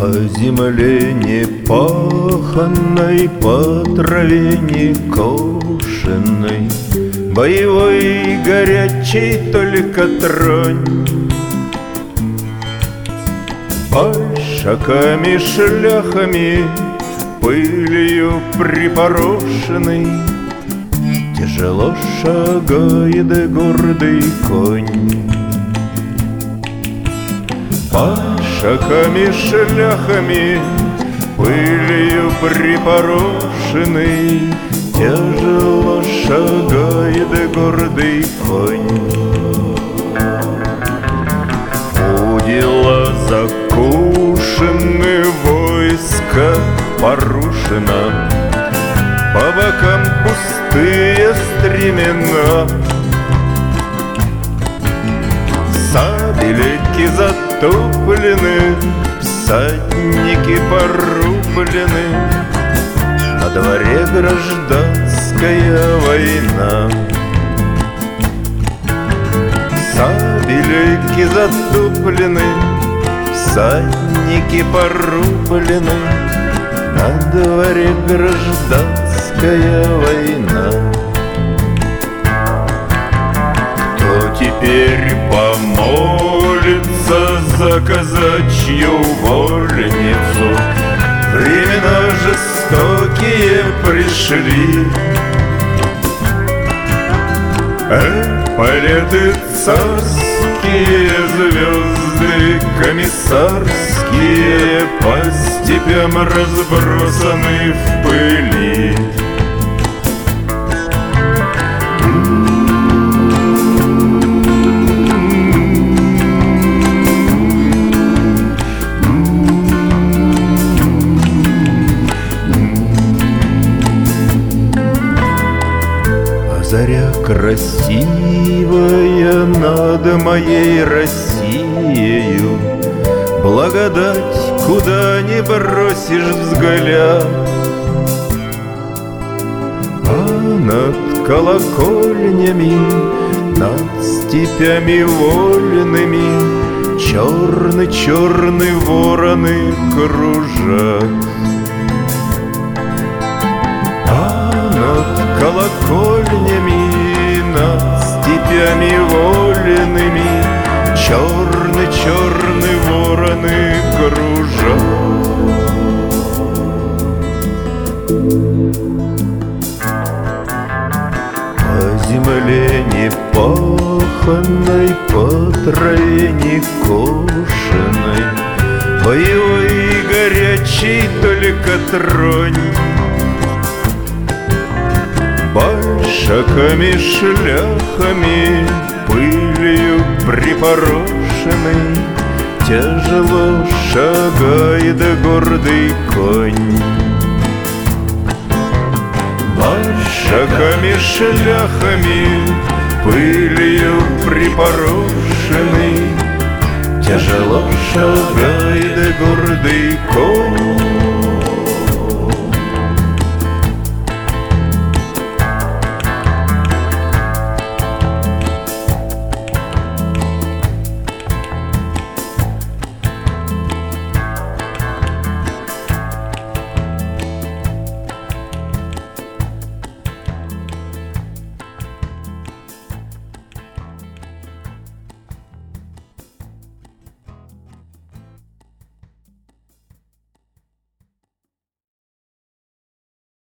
По земле не паханной, по траве не кошенной, боевой и горячий только тронь. Большаками, шляхами, пылью припорошенный, тяжело шагает гордый конь. Большаками, шляхами, пылью припорошенный, тяжело шагает гордый конь. Удила закушены, войско порушено, по бокам пустые стремена. Сабельки затоплены, всадники порублены, на дворе гражданская война. Сабельки затоплены, всадники порублены, на дворе гражданская война. Кто теперь помолится за казачью вольницу? Времена жестокие пришли. Эполеты царские, звезды комиссарские по степям разбросаны в пыли. Заря красивая над моей Россиею, благодать, куда не бросишь взгляд. А над колокольнями, над степями вольными, черны-черны вороны кружат. Колокольнями, над степями вольными, черны-черны вороны кружат. По земле не паханной, по траве не кошенной, боевой и горячий только тронь. Большаками, шляхами, пылью припорошенный, тяжело шагает гордый конь. Большаками, шляхами, пылью припорошенный, тяжело шагает гордый конь.